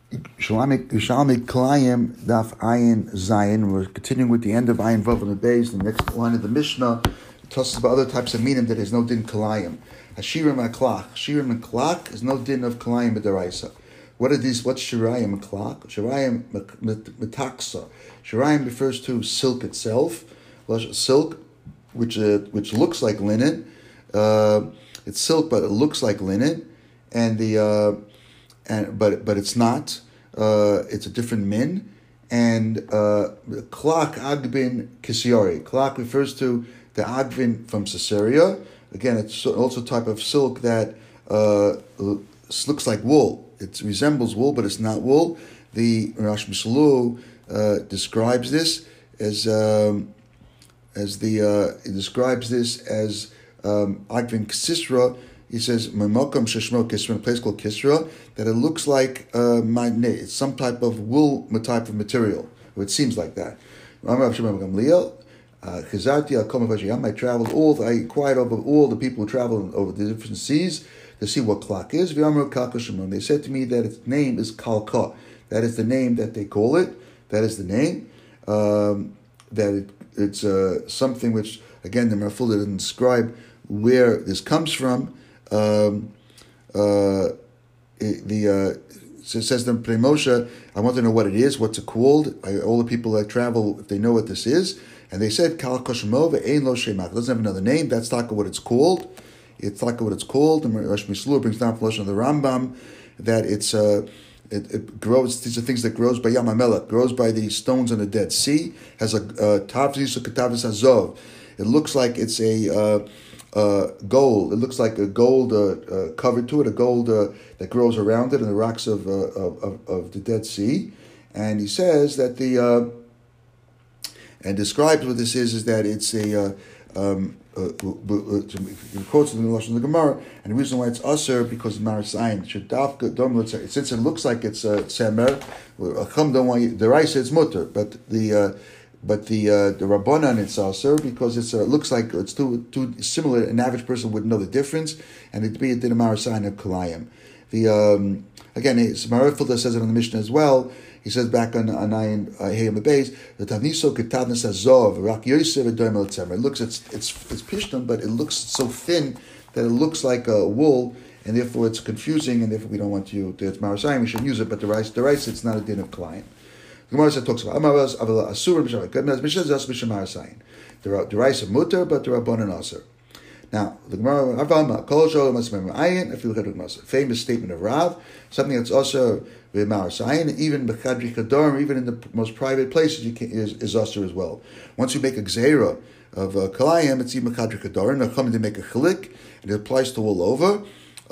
Yerushalmi Kalayim Daf Ayin Zayin. We're continuing with the end of Ayin Vav on the base. The next line of the Mishnah tells us about other types of minim that there's no din Kalayim. Hashirim Aklach. Hashirim and Klach is no din of Kalayim B'daraisa. What are these? What's Shirayim and Klach? Shirayim Metaksa. Shirayim refers to silk itself. Silk, which looks like linen. It's silk, but it looks like linen, but it's not. It's a different min. And klak agbin kisiori. Klak refers to the agbin from Caesarea. Again, it's also a type of silk that looks like wool. It resembles wool, but it's not wool. The Rash Mishalu describes this as agbin kisisra. He says, "Memokom sheshmo kisra," in a place called Kisra, that it looks like it's some type of wool, type of material. Or it seems like that. I traveled I inquired over all the people who traveled over the different seas to see what klak is. They said to me that its name is kalka. That is the name that they call it. That is the name. It's something which, again, the Marfula didn't describe where this comes from. It says to Pnei Moshe, I want to know what it is, what's it called. All the people that travel, if they know what this is, and they said, Kal Koshemov Ein Lo Shemach. It doesn't have another name. That's not what it's called. It's not what it's called. And Rosh Mishlur brings down from the Rambam that it grows. These are things that grows by Yam HaMelech, grows by the stones on the Dead Sea. Has a tavzis or katavis azov. It looks like it's a gold. It looks like a gold covered to it, a gold that grows around it in the rocks of the Dead Sea. And he says that and describes what this is that it's a he quotes in the Lashon of the Gemara, and the reason why it's usher because of Maris Ayin. Since it looks like it's semer, Chum don't want you. The rice it's mutter, but the Rabbanan it's also because it looks like it's too similar. An average person wouldn't know the difference, and it'd be a din of Marasayin of Kalayim. Again, Marifilda says it on the Mishnah as well. He says back on Ayin Hayim the base, the Tavniso Ketavnis Azov Rak Yosef Edoim El Tzemer. It looks it's pishton, but it looks so thin that it looks like a wool, and therefore it's confusing, and therefore we don't want you to. It's Marasayin. We should use it, but the rice it's not a din of Kalayim. The Gemara talks about the rice of mutter, but the rabbanan aser. Now the Gemara famous statement of Rav, something that's also v'marasayin, even b'chadri chadar, even in the most private places, is aser as well. Once you make a gzeira of kalayim, it's even b'chadri chadar, and they're coming to make a chilik, and it applies to all over,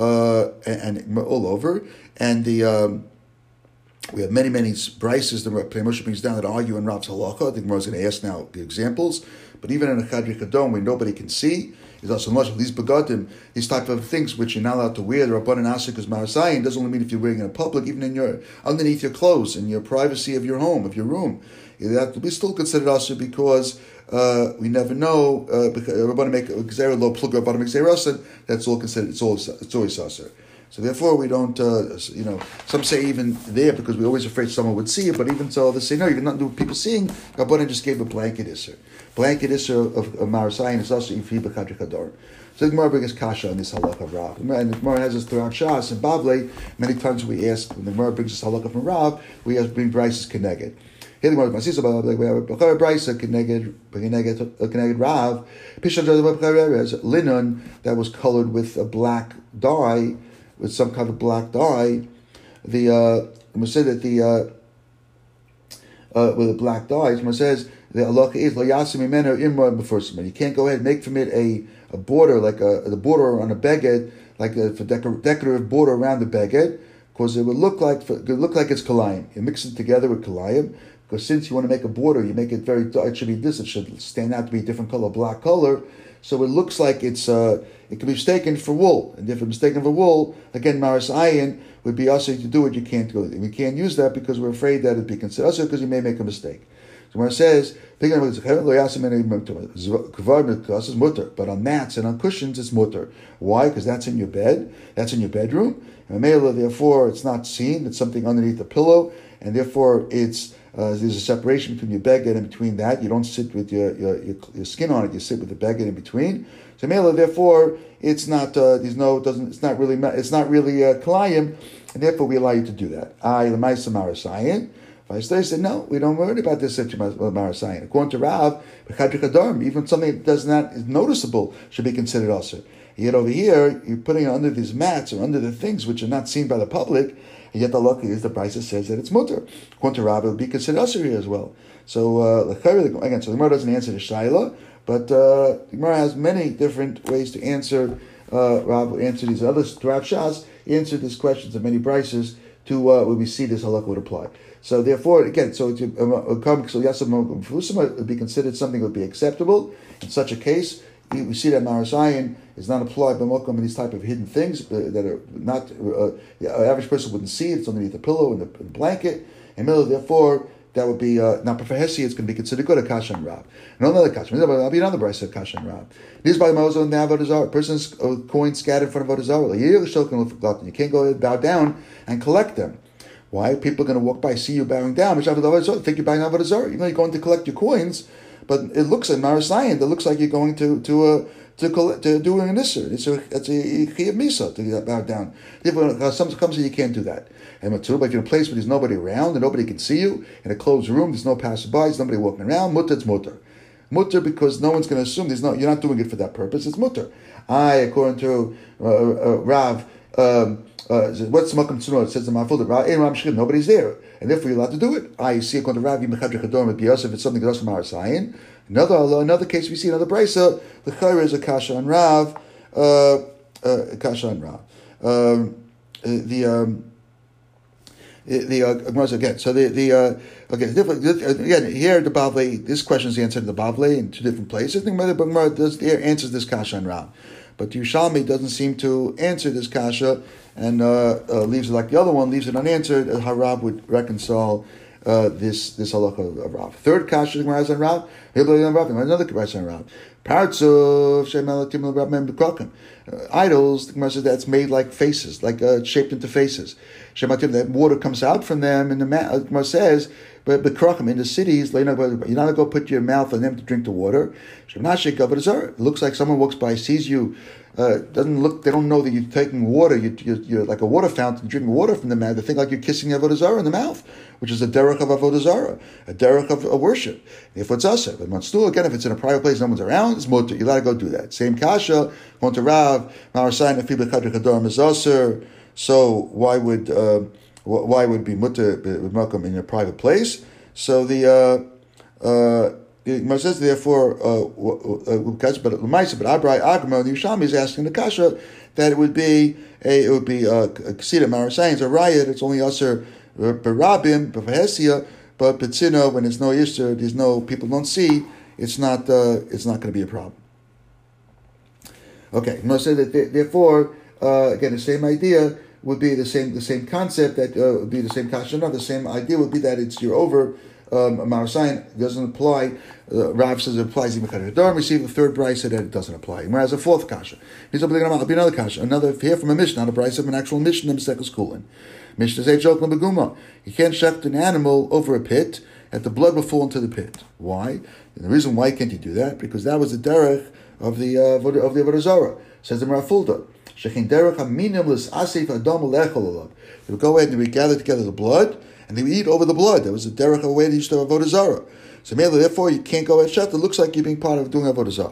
and the. We have many brises that Pnei Moshe brings down that argue in Rav's halacha. I think Gemara is going to ask now the examples. But even in a chadri chadom where nobody can see, is also much of these begadim, these type of things which you're not allowed to wear. The Rabbanan Asik is Marasayin doesn't only mean if you're wearing it in public, even in underneath your clothes, in your privacy of your home, of your room. That will be still considered also because we never know. Rabbanan make a gzera lo plug Rabbanan make gzera. That's all considered. It's always aser. So therefore, we don't, some say even there, because we're always afraid someone would see it, but even so, they say, no, you can not do people seeing. Rabbanan just gave a blanket isser. Blanket isser of Marasayin is also if he b'chadri chadar. So the Gemara brings kasha on this halakha of Rav. And the Gemara has this throughout Shas and Bavle. Many times we ask, when the Gemara brings this halakha from Rav, we bring brises keneged. Here the Gemara brings about we have a brisa keneged Rav. Pishan linen that was colored with a black dye, with some kind of black dye. We say that with a black dye, it says the halacha is lo yasim imenu imra b'fursim. You can't go ahead and make from it a border like the border on a beged, like a decorative border around the beged, because it would look like it's kalayim. You mix it together with kalayim, because since you want to make a border, you make it very dark. It should be this. It should stand out to be a different color, black color. So it looks like it can be mistaken for wool. And if it's mistaken for wool, again, Maris Ayin would be also to do it. You can't do it. We can't use that because we're afraid that it'd be considered also because you may make a mistake. So when it says, but on mats and on cushions, it's mutter. Why? Because that's in your bed. That's in your bedroom. Mela, therefore, it's not seen. It's something underneath the pillow, and therefore it's there's a separation between your beged and between that. You don't sit with your skin on it. You sit with the beged in between. So Mela, therefore, it's not it's not really kalayim, and therefore we allow you to do that. I l'maisa marasayin. They said, no, we don't worry about this marasayin. According to Rav, even something that is noticeable should be considered also. Yet over here, you're putting it under these mats or under the things which are not seen by the public, and yet the luck is the Brisa says that it's mutter. According to Rav, it would be considered usher here as well. So, again, so the Gemara doesn't answer the Shaila, but the Gemara has many different ways to answer. Rav will answer these others. Rav Shas answered these questions of many Brises to where we see this halakha would apply. So therefore, again, so it would be considered something that would be acceptable. In such a case, we see that Marasayan is not applied by Mokum in these type of hidden things that are not, the average person wouldn't see it. It's underneath the pillow and the blanket. And therefore, that would be, not for Hesi, it's going to be considered good, a Kasha and Rab. And another Kasha, there'll be another Brisa of Kasha and Rab. These by the Mozo and the Avodah a person's coins scattered in front of Avodah Zarah. You can't go bow down and collect them. Why? People are going to walk by, see you bowing down, think you're bowing down Avodah Zarah. Even though you're going to collect your coins, but it looks at Marasayan, it looks like you're going to do an Isser. It's a Chiyav Misa to bow down. If someone comes and you can't do that. And but if you're in a place where there's nobody around and nobody can see you, in a closed room, there's no passerby, there's nobody walking around, mutter, it's mutter. Mutter because no one's going to assume you're not doing it for that purpose, it's mutter. According to Rav, what's the Makam Tzuno? It says in my folder, nobody's there, and therefore you're allowed to do it. You see, according to Rav, if it's something that's from Marasayin. Another case we see another brisa. The chayre is a kasha on Rav, kasha on Rav. Again. So again here the Bavli. This question is answered in the Bavli in two different places. The Gemara answers this kasha on Rav, but Yerushalmi doesn't seem to answer this kasha and leaves it like the other one, leaves it unanswered. How Rav would reconcile this halakha of Rav. Third kasha the Gemara has on Rav. Another kasha on Rav. Parts of idols, the Gemara says that's made like faces, like shaped into faces. That water comes out from them, and the Gemara says, but in the cities, you're not going to go put your mouth on them to drink the water. It looks like someone walks by, sees you. Doesn't look. They don't know that you're taking water. You're like a water fountain, drinking water from the mouth. They think like you're kissing Avodah Zarah in the mouth, which is a derech of Avodah Zarah, a derech of worship. If it's us, but Manstul, again, if it's in a private place, no one's around, it's mutter. You let to go do that. Same kasha, going to Rav, Marasayin, Afib Chadri Chador Mizaser. So why would be mutter with Malcolm in a private place? So the Gemara says therefore, but Abrai Agma, the Yerushalmi is asking the kasha that it would be Ksida Marasayin, a riot. It's only Aser Barabim, Bafahesia, but Petzina, when there's no Yisr, there's no people don't see, it's not going to be a problem. Okay, Gemara says that therefore, again, the same idea would be the same concept that would be the same kasha. No, the same idea would be that you're over. Marasayin doesn't apply. Rav says it applies. We see the third brisa that it doesn't apply. Whereas a fourth kasha. He's up there. I'll be another kasha. Another here from a mishnah, not a brisa of an actual mishnah. Mishnah Kulin. Mishnah says joke beguma. You can't shecht an animal over a pit that the blood will fall into the pit. Why? And the reason why can't you do that? Because that was the derech of the Avodah Zarah. Says the Marafulda. Shechin derech aminim l'sasif adam lechol. They would go ahead and we gather together the blood. And they would eat over the blood. There was a derech away they used to have Avodah Zarah. So therefore you can't go at Shet. It looks like you're being part of doing Avodah Zarah.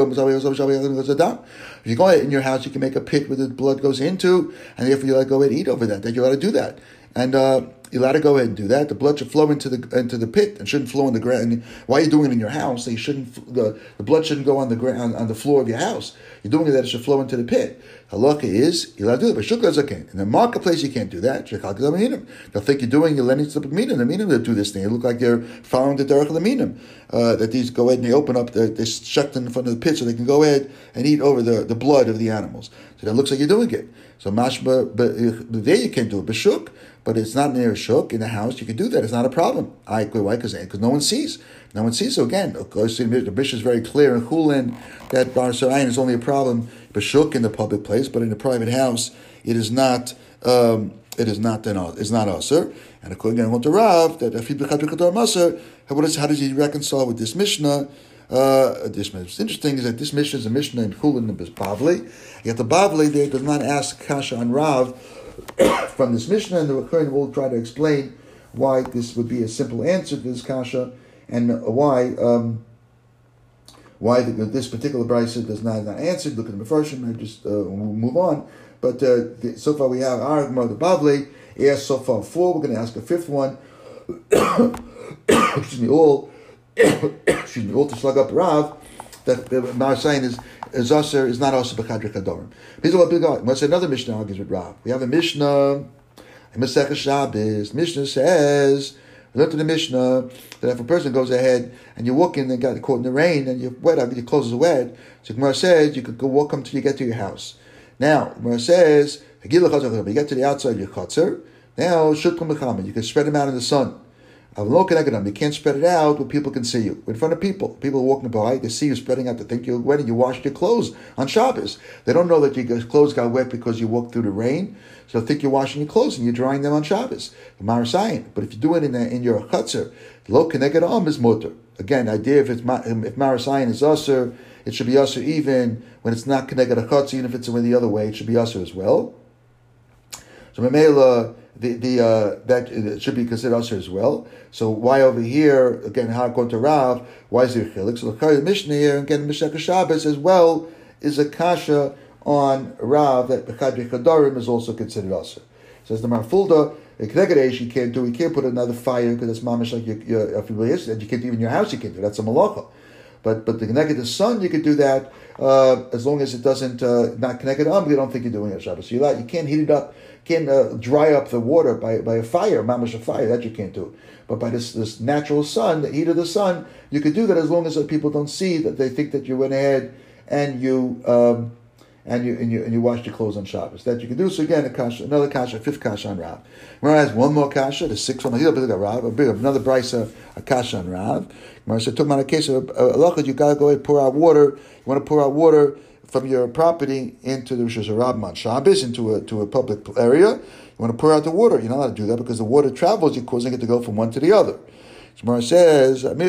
If you go ahead in your house, you can make a pit where the blood goes into, and therefore you let go ahead and eat over that. Then you're allowed to do that. And you're allowed to go ahead and do that. The blood should flow into the pit and shouldn't flow on the ground. And while you're doing it in your house, you shouldn't the blood shouldn't go on the ground on the floor of your house. You're doing it that it should flow into the pit. Halakha is you're allowed to do it, but shukah is okay. In the marketplace, you can't do that. They'll think you're doing you're lending to the minim. The minim that do this thing. They look like they're following the derech of the minim. That these go ahead and they open up, they shut in front of the pit so they can go ahead and eat over the blood of the animals. So that looks like you're doing it. So mashba, but there you can't do it. B'shuk, but it's not near a shuk in the house. You can do that. It's not a problem. Why? Because no one sees. No one sees. So again, of course, the Mishnah is very clear in Chulin that Bar Sarayin is only a problem b'shuk in the public place, but in a private house, it is not. it is not aser. And according to Rav, that if he b'chadri kador maser, how does he reconcile with this Mishnah? What's interesting is that this Mishnah is a Mishnah in Chulin and Bavli. Yet the Bavli there does not ask kasha on Rav from this Mishnah, and the Kohen will try to explain why this would be a simple answer to this kasha, and why this particular brisa does not answer. Look at the Mefarshim, and just we'll move on. But so far we have our Gemara, the Bavli. He asked so far 4. We're going to ask a 5th one. Excuse me, all to slug up Rav, that Marasayin is aser, is not aser b'chadri kadorim. Here's what big God. What's another Mishnah argues with Rav? We have a Mishnah in Masechah Shabbos. Mishnah says, we learned in the Mishnah that if a person goes ahead and you walk in and got caught in the rain and you're wet, your clothes are wet, so Gemara says you could go walk until you get to your house. Now, Gemara says, you get to the outside of your chutzner, now you can spread them out in the sun. You can't spread it out where people can see you. In front of people. People are walking by, they see you spreading out, they think you're wet and you washed your clothes on Shabbos. They don't know that your clothes got wet because you walked through the rain, so they think you're washing your clothes and you're drying them on Shabbos. But if you do it in your chutzner, lo keneged am is mutter. Again, the idea if Marasayin is usher, it should be usher even when it's not keneged a chutzner, even if it's the other way, it should be usher as well. So Memela, that it should be considered usher as well. So why over here again? How going to Rav? Why is there chilik? So the Mishnah here again, Masechah Shabbos as well is a kasha on Rav that b'chadri chadarim is also considered usher. Says the Marfulda, a keneged you can't do. You can't put another fire because it's mamish like your and you can't even in your house. You can't do that's a malacha. But the keneged the sun you could do that as long as it doesn't not keneged they don't think you're doing it Shabbos. So you can't heat it up. Can't dry up the water by a fire, mamash a fire, that you can't do. But by this natural sun, the heat of the sun, you could do that as long as people don't see that they think that you went ahead and you washed your clothes on Shabbos. That you can do. So again, another kasha, 5th kasha on Rav. Gemara has one more kasha, the 6th one. Here's another brisa, a kasha on Rav. Gemara said, talking about a case of halacha, you gotta go ahead and pour out water. You want to pour out water from your property into the Rosh Hashanah on Shabbos, into a public area. You want to pour out the water. You're not allowed to do that because the water travels. You're causing it to go from one to the other. Gemara says, a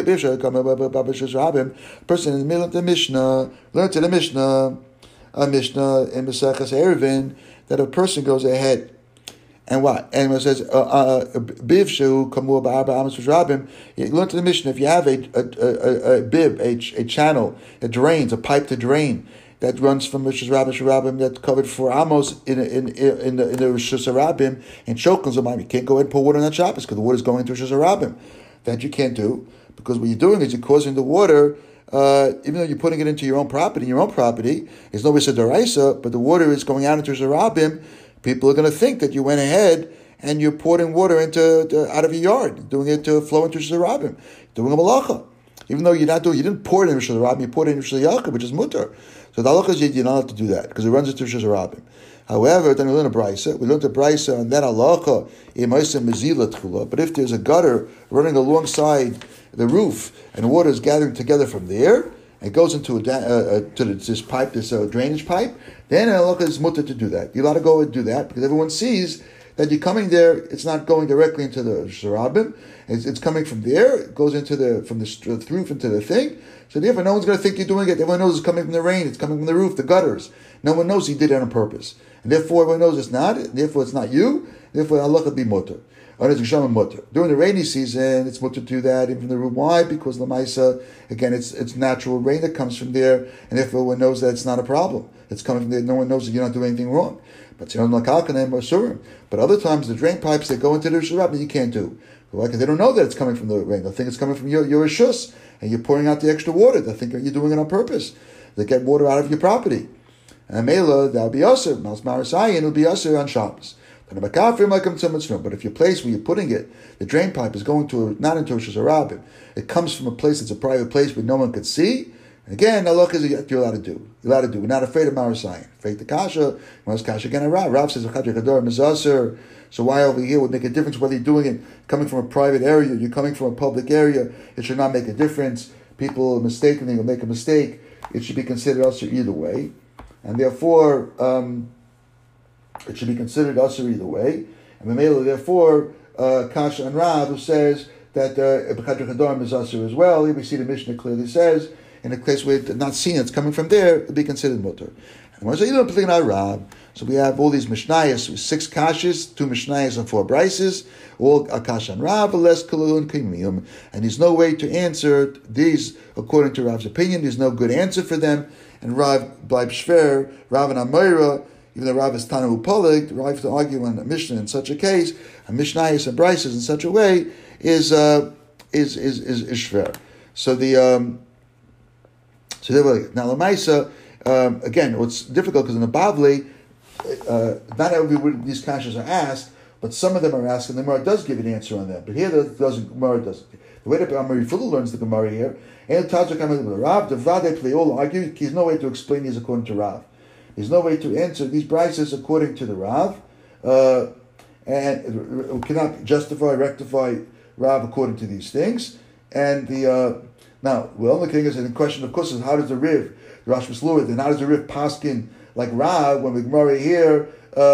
person in the middle of the Mishnah, learn to the Mishnah, a Mishnah in Maseches Eruvin, that a person goes ahead and what? And it says, Bivshu kamua ba'arba amos v'shrabim. You learn to the Mishnah, if you have a bib, a channel, it drains, a pipe to drain, that runs from Rosh Hashanah that's covered 4 amos in the Rosh Hashanah and Shokin, you can't go ahead and pour water on that Shabbos because the water is going into Rosh Hashanah. That you can't do because what you're doing is you're causing the water, even though you're putting it into your own property, it's no Daraisa, but the water is going out into Rosh Hashanah. People are going to think that you went ahead and you're pouring water out of your yard, doing it to flow into Rosh Hashanah, doing a malacha. Even though you didn't pour it in Rosh Hashanah, you poured it in Rosh Hashanah, which is mutter. So the halacha is you're not allowed to do that because it runs into Rosh Hashanah. However, then we learn a brisa. We learned a brisa on that halacha but if there's a gutter running alongside the roof and the water is gathering together from there and goes into this pipe, this drainage pipe, then halacha is mutter to do that. You're allowed to go and do that because everyone sees that you're coming there. It's not going directly into the Sharabim. It's coming from there. It goes into from the roof into the thing. So therefore, no one's going to think you're doing it. Everyone knows it's coming from the rain. It's coming from the roof, the gutters. No one knows he did it on purpose. And therefore, everyone knows it's not. Therefore, it's not you. Therefore, halacha would be mutter. During the rainy season, it's mutter to do that even from the roof. Why? Because lamaisa, again, it's natural rain that comes from there, and therefore, everyone knows that it's not a problem. It's coming from there. No one knows that you're not doing anything wrong. But other times, the drain pipes that go into the Sharab, you can't do. Because they don't know that it's coming from the rain. They think it's coming from your rishus, and you're pouring out the extra water. They think you're doing it on purpose. They get water out of your property. And Mela, that'll be usher. Marasayin will be usher on Shabbos. But if your place where you're putting it, the drain pipe is going not into Rosh Hashanah, it comes from a place that's a private place where no one could see. And again, halacha is you're allowed to do. You're allowed to do. We're not afraid of Marasayin. Afraid the kasha. Kasha again. Rav says so why over here would make a difference whether you're doing it coming from a private area, you're coming from a public area. It should not make a difference. People mistakenly will make a mistake. It should be considered also either way. And therefore, it should be considered usher either way. And Mamela, therefore, Kasha and Rav, who says that B'chadra Chadam is usher as well. Here we see the Mishnah clearly says, in a place where it's not seen, it's coming from there, it will be considered mutter. So we have all these Mishnayos, 6 Kashas, 2 Mishnayos and 4 Brises, all Akash and Rav, less Kalun Kimiyum. And there's no way to answer these according to Rav's opinion. There's no good answer for them. And Rav Bleib Shver, Rav and Amira, even though Rav is Tanu Polig, Rav to argue on a Mishnah in such a case, and Mishnayos and Brises in such a way is Shver. So the so now Lamaisa, again, what's difficult because in the Bavli, not every these kashas are asked, but some of them are asked, and the Gemara does give an answer on that. But here, the Gemara doesn't. The way that Amari Fuller learns the Gemara here, and Rav, the Vade, they all argue. There's no way to explain these according to Rav. There's no way to answer these brises according to the Rav, and we cannot justify, rectify Rav according to these things. And the now, the only thing is, and the question, of course, is how does the Riv, the Rosh Hashanah, and how does the Riv paskin like Rav when we Gemara here?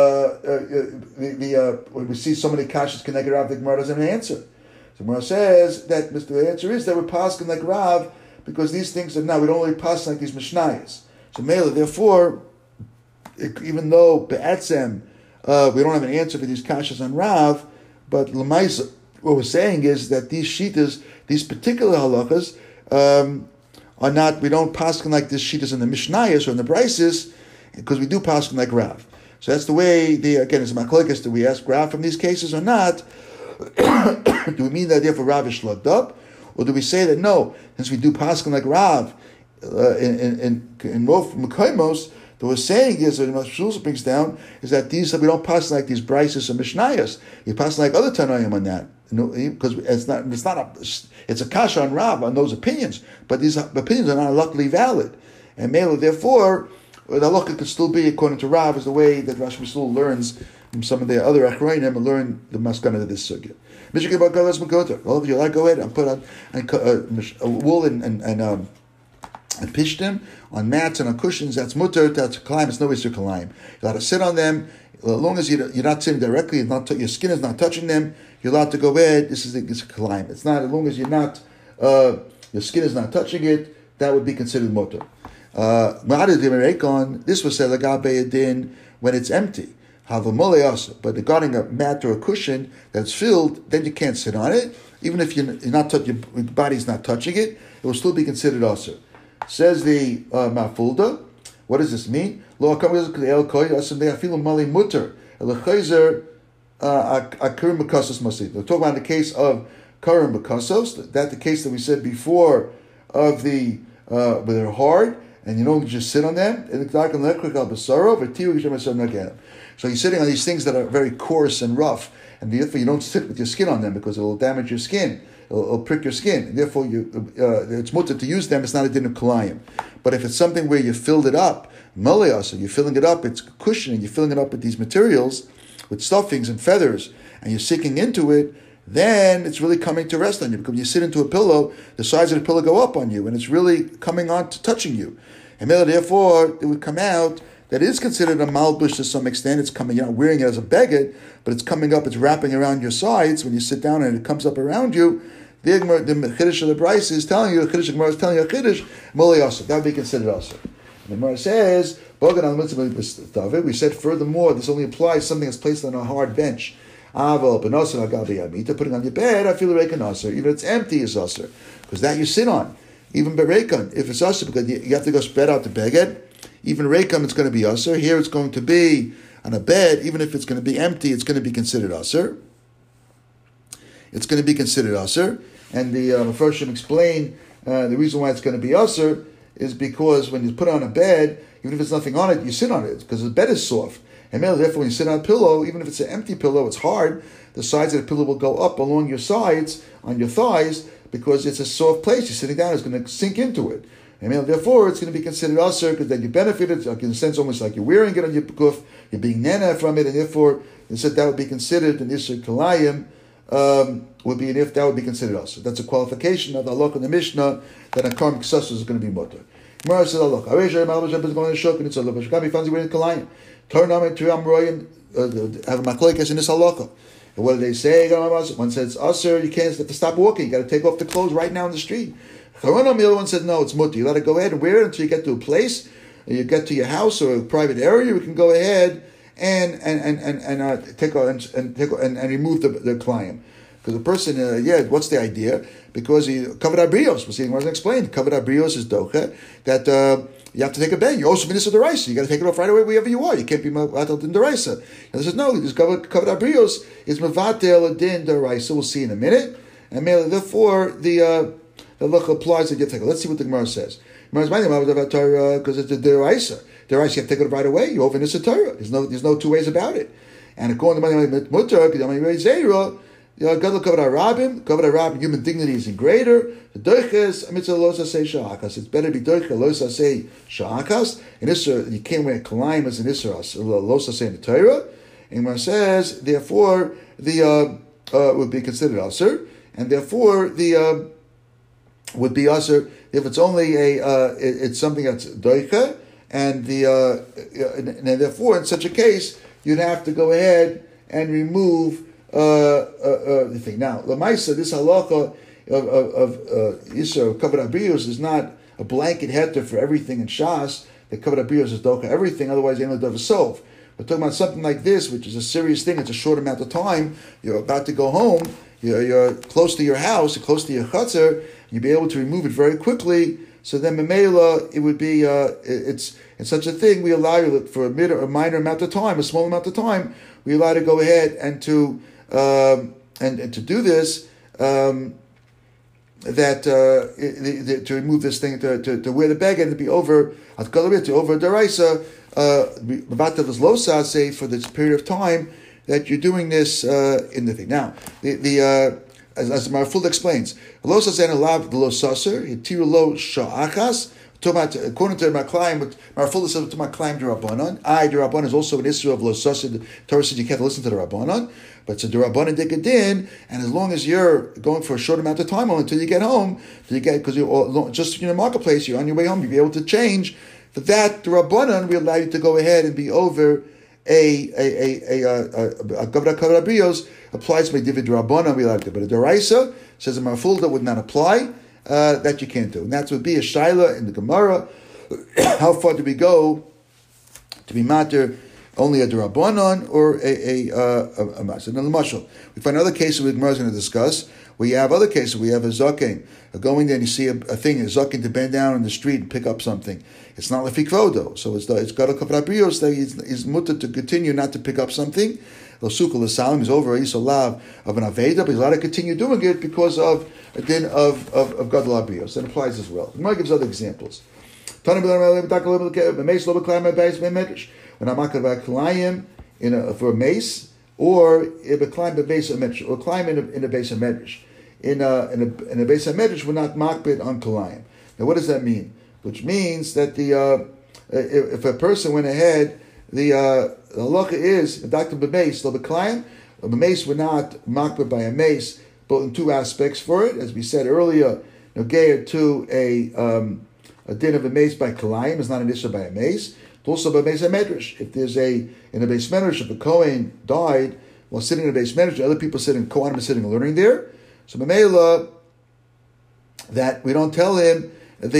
When we see so many kashas connected Rav, the Gemara doesn't answer. So Gemara says that the answer is that we're paskin like Rav because these things are now we don't really pass like these mishnayos. So Mela, therefore, even though be'etzem we don't have an answer for these kashas on Rav, but l'maisa, what we're saying is that these shitas, these particular halachas, are not. We don't paskin like this shitas in the mishnayos or in the brises because we do paskin like Rav. So that's the way. Again, it's machlokes. Do we ask Rav from these cases or not? Do we mean that therefore Rav is shlugged up, or do we say that no, since we do paskin like Rav in both Mekayimos, that we're saying is, what Shulza brings down, is that these we don't pass like these brises or mishnayos. You pass like other Tanoim on that, because it's a kasha on Rav on those opinions, but these opinions are not luckily valid, and Mela, therefore, the halakha could still be according to Rav is the way that Rashi Mishul learns from some of the other Achrayim and learn the maskana of this sugya. All of you like go ahead and put on a wool and pitch them on mats and on cushions. That's mutter. That's climb. It's no way to climb. You're allowed to sit on them as long as you're not sitting directly. Your skin is not touching them. You're allowed to go ahead. It's a climb. It's not as long as you're not. Your skin is not touching it. That would be considered mutter. This was said lagabe din when it's empty. But regarding a mat or a cushion that's filled, then you can't sit on it. Even if you're not your body's not touching it, it will still be considered also. Says the Mafulda, what does this mean? We're talking about the case of Karim Bakasos, that's the case that we said before of the where they're hard and you don't just sit on them. So you're sitting on these things that are very coarse and rough, and therefore you don't sit with your skin on them because it will damage your skin. It'll prick your skin. And therefore, it's mutter to use them. It's not a din of kalayim. But if it's something where you filled it up, so you're filling it up, it's cushioning, you're filling it up with these materials, with stuffings and feathers, and you're sinking into it, then it's really coming to rest on you. Because when you sit into a pillow, the sides of the pillow go up on you, and it's really coming on to touching you. And therefore, it would come out that it is considered a malbush to some extent. It's coming, you're not wearing it as a beged, but it's coming up, it's wrapping around your sides when you sit down and it comes up around you. The Chiddush of the Bryce is telling you, the Chiddush of Gemara is telling you a Chiddush, Mulei Asur. That would be considered Asur. The Gemara says, we said furthermore, this only applies something that's placed on a hard bench. Putting on your bed, I feel Rekan Asur. Even if it's empty, it's Asur. Because that you sit on. Even Berekan, if it's Asur, because you have to go spread out the beged, even Rekan, it's going to be Asur. Here it's going to be on a bed, even if it's going to be empty, it's going to be considered Asur. It's going to be considered Asur. And the Mepharshim explain the reason why it's going to be Asur is because when you put it on a bed, even if there's nothing on it, you sit on it because the bed is soft. And therefore, when you sit on a pillow, even if it's an empty pillow, it's hard. The sides of the pillow will go up along your sides, on your thighs, because it's a soft place. You're sitting down, it's going to sink into it. And therefore, it's going to be considered Asur because then you benefit it, like in a sense almost like you're wearing it on your kuf, you're being nana from it, and therefore, they said that would be considered an Isur Kalayim. Would be if that would be considered also. That's a qualification of the halakha in the Mishnah that a karm ksasus is going to be mutter. Gemara says halakha. Turn on to Amroyan, have a machlekes in this halacha. And what do they say? One says, Asr, you can't have to stop walking. You got to take off the clothes right now in the street. The other one said, no, it's mutter. You let it go ahead and wear it until you get to a place, or you get to your house or a private area. You can go ahead and remove the climb. Because the person, what's the idea? Because he covered abrios. We're seeing what I explained. Covered abrios is docha that you have to take a bed. You're also minister deraisa. You got to take it off right away wherever you are. You can't be mavatel din deraisa. And says no. This covered abrios is mavatel din deraisa. We'll see in a minute. And therefore the halacha applies that you take it. Let's see what the Gemara says. Gemara's mind about Torah because it's the deraisa. Deraisa you have to take it right away. You over minister Torah. There's no two ways about it. And according to mutter, Gadol kavod harabim, human dignity is greater. The doiches, mitzvah lo sasei sha'akas. It's better to be doiches lo sasei sha'akas. In Isra, you can't wear kalaim as an Isra, lo sasei in the Torah. And when it says, therefore, the would be considered asur, and therefore the would be asur if it's only it's something that's doicha, and and therefore in such a case you'd have to go ahead and remove the thing. Now, Lamaisa, this halacha of Yisra, Kavod Abrios, is not a blanket heter for everything in Shas. The Kavod Abrios is docha everything, otherwise they don't have a solve. We're talking about something like this, which is a serious thing. It's a short amount of time. You're about to go home. You're close to your house, you're close to your chutzner. You'll be able to remove it very quickly. So then, Memela, it would be, it's in such a thing, we allow you for a minor amount of time, a small amount of time, we allow you to go ahead and to to do this, to remove this thing, to wear the bag and to be over to over deraisa, say for this period of time that you're doing this in the thing. Now, as Marful explains, lo sasen alav the lo saser hitiru lo sha'achas. According to my climb, Marful says to my climb the Rabbanon. The Rabbanon is also an issue of lo saser. The Torah says you can't listen to the Rabbanon, but it's a Rabbanon dikadin, and as long as you're going for a short amount of time until you get home, because you're just in the marketplace, you're on your way home, you'll be able to change. For that, the Rabbanon will allow you to go ahead and be over a Kavod Abrios applies by Divid Rabbanon. We like it, but a Deraisa says a Marful that would not apply. That you can't do. And that would be a shaila in the Gemara. How far do we go to be matter only a Durabanan or a Maser? Now, the Mashal. We find other cases the Gemara is going to discuss. We have other cases. We have a Zaken going there and you see a thing, a Zaken to bend down in the street and pick up something. It's not Lefik Vodo. So it's got a Kavod Abrios that he's mutter to continue not to pick up something. Losukul Salim is over a Yisolav of an Aveda, but he's allowed to continue doing it because of a din of Gadol Abrios. That applies as well. The Gemara gives other examples. When I'm talking about Kalayim for a mace, or if a climb a base of medrash, or climb in a base of medrash. In a base of medrash, we're not makbid on Kalayim. Now, what does that mean? Which means that if a person went ahead, the halacha is Dr. B'meis, the Kalayim, a mace we're not makbid by a mace, but in two aspects for it, as we said earlier, Nogeir to a din of a mace by Kalayim is not an issue by a mace. Also by base medrash. If there's in a base medrash, if a Kohen died while sitting in a base medrash, other people sitting, Kohanim are sitting and learning there. So Mamela, that we don't tell him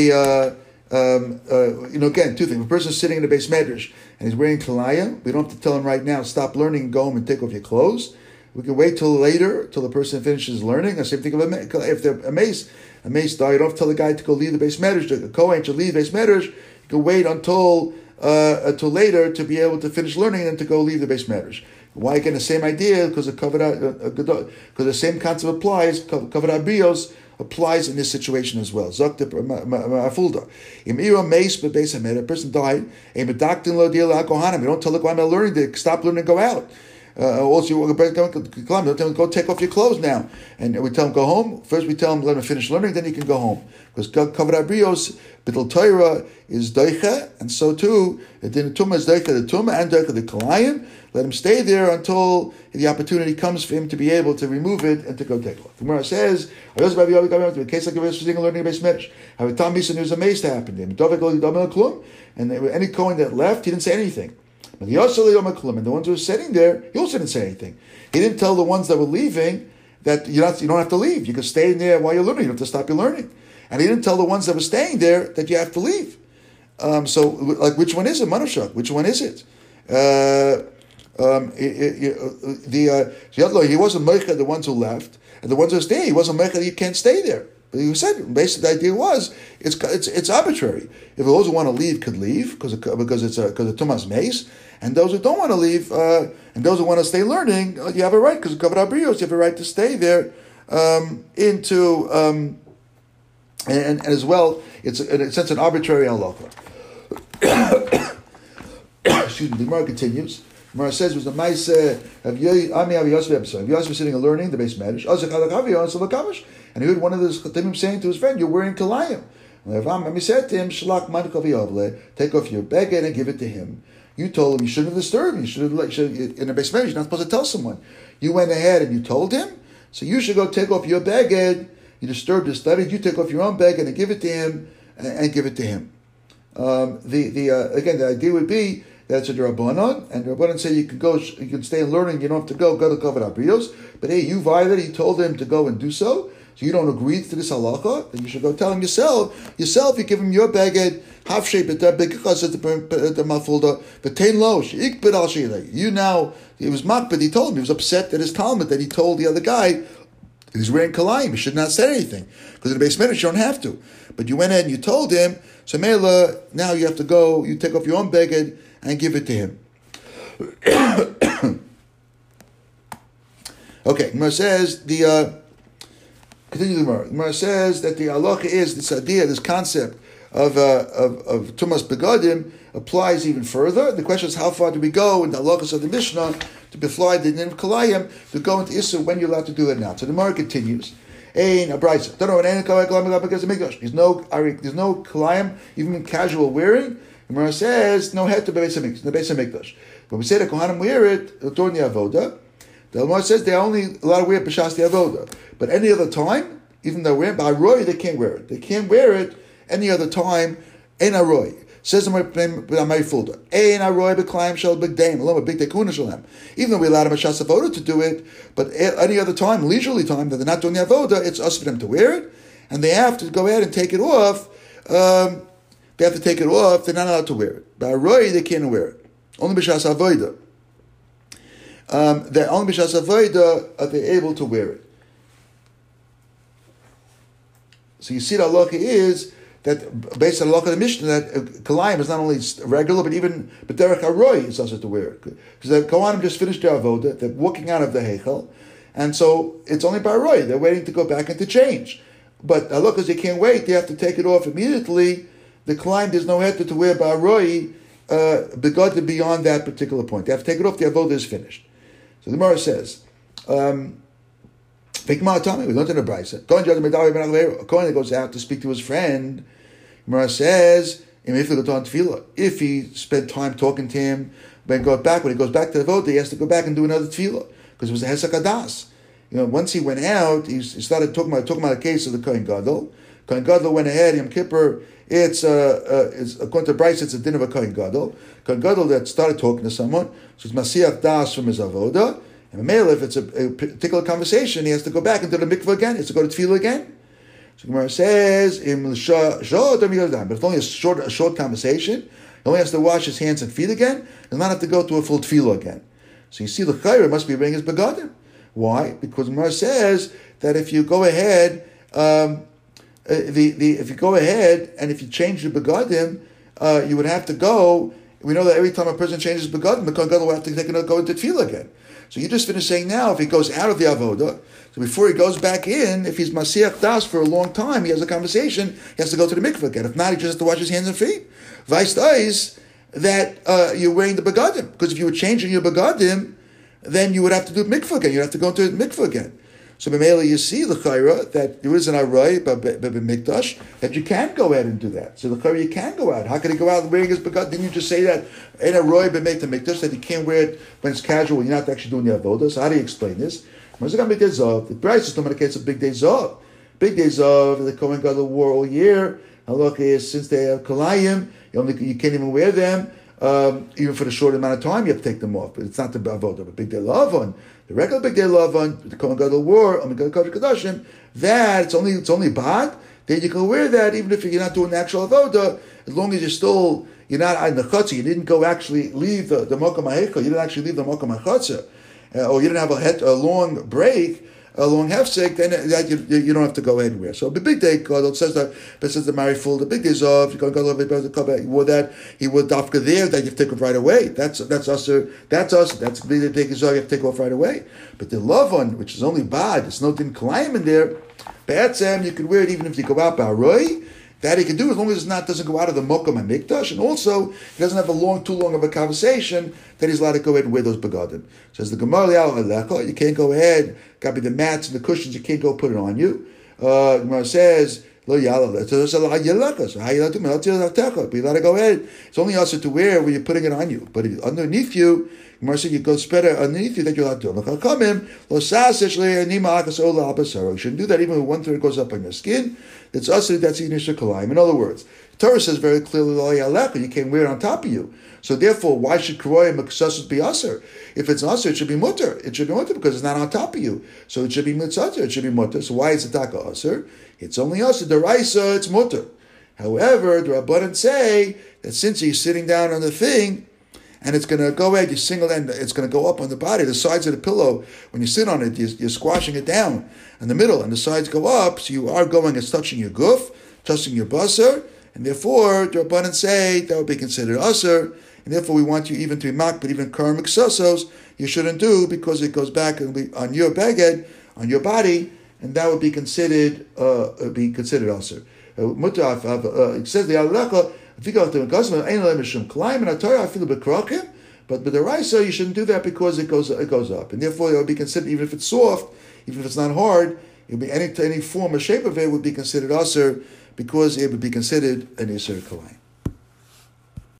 again, two things. If a person's sitting in a base medrash and he's wearing kalayim, we don't have to tell him right now, stop learning and go home and take off your clothes. We can wait till later, till the person finishes learning. The same thing if they're a mace died, you don't have to tell the guy to go leave the base medrash. The Kohen should leave the base medrash. You can wait until later to be able to finish learning and to go leave the base medrash. Why again the same idea? Because the same concept applies. Kavod Abrios applies in this situation as well. Zakta Ma'afulda. Imira Mace b'Beis Hamed. A person died. A medaktin lo deal Kohanim. We don't tell the Kohanim learning to stop learning and go out. Also, don't tell them go take off your clothes now, and we tell them go home. First, we tell them let them finish learning, then you can go home. Because Kavod Abrios B'Dil Torah is doicha, and so too the tumah is doicha the tumah and doicha the kalayim. Let him stay there until the opportunity comes for him to be able to remove it and to go take it off. The Gemara says, in case like a person learning a base medrash, have a tam misa, there's a mace to happen to him. And any Kohen that left, he didn't say anything. And the ones who were sitting there, he also didn't say anything. He didn't tell the ones that were leaving that you don't have to leave. You can stay in there while you're learning. You don't have to stop your learning. And he didn't tell the ones that were staying there that you have to leave. So, like, which one is it, Manushak? Which one is it? He wasn't meicha the ones who left, and the ones who are staying, he wasn't meicha you can't stay there. But he said basically the idea was it's arbitrary. If those who want to leave could leave because it's Tumas Mace, and those who don't want to leave and those who want to stay learning, you have a right because of Kavod Abrios, you have a right to stay there and as well, it's in a sense an arbitrary halacha. Excuse me. The Gemara continues. The Gemara says, "Was the mice of Ami Avi Yosef episode? Yosef was sitting and learning the base medrash. And he heard one of the Chatimim saying to his friend, 'You're wearing kalayim.' And he said to him, 'Shalach man kavi take off your beged and give it to him.' You told him you shouldn't have disturbed him. You should have in a base medrash. You're not supposed to tell someone. You went ahead and you told him, so you should go take off your beged. You disturbed his study. You take off your own beged and give it to him, and give it to him." Again, the idea would be that it's a Rabbanon, and the Rabbanon say you can stay and learning, you don't have to go to Kavod Abrios, but hey, you violated, you told him to go and do so you don't agree to this halacha, then you should go tell him yourself, you give him your beged, half shape it, the mafulda, but tain lo, ikbid al shilei. You now, it was makbid, he told him, he was upset that his Talmud, that he told the other guy, he's wearing kalayim, he should not say anything, because in the base medrash you don't have to. But you went ahead and you told him, so Mela, now you have to go, you take off your own beged and give it to him. Okay, Gemara says, continue the Gemara. Gemara says that the halacha is, this idea, this concept of Tumas Begadim applies even further. The question is, how far do we go in the halachas of the Mishnah to befly the din of Kalayim, to go into Issa when you're allowed to do that now? So the Gemara continues. There's no Kalayim, even in casual wearing. The Gemara says, no head to the Beis HaMikdash. When we say the Kohanim wear it during the Avodah, the Gemara says they are only allowed to wear it b'shas the Avodah. But any other time, even though we're by Roy, they can't wear it. They can't wear it any other time. Ein Aroy. Says the Gemara Fulda. Ein Aroy b'Kalayim shel b'Gdeim. Along with big tekuna shalem. Even though we allowed them b'shas Avodah to do it, but any other time, leisurely time that they're not doing the Avodah, it's us for them to wear it, and they have to go ahead and take it off. They have to take it off. They're not allowed to wear it. By Roy, they can't wear it. Only b'shas Avodah. They're only b'shas Avodah are they able to wear it. So you see, the halacha is that based on the halacha of the Mishnah, that Kalayim is not only regular, but even B'derech HaRoy is also to wear it. Because the Kohanim just finished their avodah, they're walking out of the Heichel, and so it's only by Roy. They're waiting to go back and to change. But halacha is they can't wait; they have to take it off immediately. The Kalayim, there's no head to wear by Roy, begotten beyond that particular point. They have to take it off. The avodah is finished. So the Gemara says. We learned in the Brisa. A Kohen that goes out to speak to his friend, Gemara says, if he spent time talking to him, when he goes back to the vote, he has to go back and do another tefillah because it was a Hesek Hadas. Once he went out, he started talking about a case of the Kohen Gadol. Kohen Gadol went ahead, Yom Kippur. It's according to Brisa, it's a din of a Kohen Gadol. Kohen Gadol that started talking to someone, so it's Masiach Das from his avodah. And if it's a particular conversation, he has to go back into the mikveh again. He has to go to tefillah again. So Gemara says, but if it's only a short conversation, he only has to wash his hands and feet again. He does not have to go to a full tefillah again. So you see, the chayre must be wearing his begadim. Why? Because Gemara says that if you go ahead, if you go ahead and if you change your begadim, you would have to go. We know that every time a person changes begadim, the kohen gadol will have to go into tefillah again. So you just finished saying now, if he goes out of the avodah, so before he goes back in, if he's Masiach Das for a long time, he has a conversation, he has to go to the mikveh again. If not, he just has to wash his hands and feet. Vice is that you're wearing the begadim. Because if you were changing your begadim, then you would have to do mikveh again. You'd have to go into the mikveh again. So b'meila you see the chayra that there is an aray b'mikdash that you can go ahead and do that. So the chayra you can go out. How can he go out wearing his begadim? Didn't you just say that in a aray b'mikdash that you can't wear it when it's casual? You're not actually doing the avodah. So how do you explain this? When's it going to be zav? The price is talking about a case of big day zav. Big day zav the Kohen Gadol wore all year. Halakha is since they have kalayim, you can't even wear them. Even for the short amount of time, you have to take them off. But it's not the avodah. But big day lavon, the regular big day lavon, the Kohen Gadol wore, Kadashim, that it's only bad. Then you can wear that even if you're not doing the actual avodah, as long as you're not in the chutzah. You didn't go actually leave the Mokom HaHeichel. You didn't actually leave the Mokom HaChutzah, or you didn't have a long break, a long hefsek, then that you don't have to go anywhere. So the big day, God says that, but says the mariful, the big days off, you go he wore that, he wore dafka there, that you have to take off right away. That's us, that's the big day off, you have to take off right away. But the love one, which is only bad, there's no din climb in there, Ba'atzem, you can wear it even if you go out ba'aroi. That he can do as long as it doesn't go out of the Mokom HaMikdash, and also he doesn't have too long of a conversation that he's allowed to go ahead and wear those begadim. Says the Gemara, you can't go ahead, got to be the mats and the cushions, you can't go put it on you. Gemara says, Lo yala, so how you allowed to be allowed to go ahead. It's only also to wear when you're putting it on you. But if underneath you, Gemara said you go spread it underneath you that you're allowed to. You shouldn't do that even when 1/3 goes up on your skin. It's usher, that's Yinisha Kalayim. In other words, the Torah says very clearly, you can't wear it on top of you. So therefore, why should Karoyim Meksasus be usher? If it's usher, it should be mutter. It should be mutter because it's not on top of you. So it should be mitzvah, it should be mutter. So why is it taka usher? It's only usher. The Raisa, it's mutter. However, the Rabbanan say that since you're sitting down on the thing, and it's going to go ahead, you single end, it's going to go up on the body, the sides of the pillow, when you sit on it, you're squashing it down in the middle, and the sides go up, so you are going, it's touching your guf, touching your basar, and therefore, the Rabbanan say that would be considered usher, and therefore we want you even to be mocked, but even karmic sasos, you shouldn't do, because it goes back and be on your beged, on your body, and that would be considered usher. It says the Alecha, if you go to the Gosman, ain't let me climb in a Torah, I feel a bit krokim, but the Raisa, you shouldn't do that because it goes up, and therefore it would be considered, even if it's soft, even if it's not hard, it would be any form or shape of it would be considered usher because it would be considered an Isser Kalayim.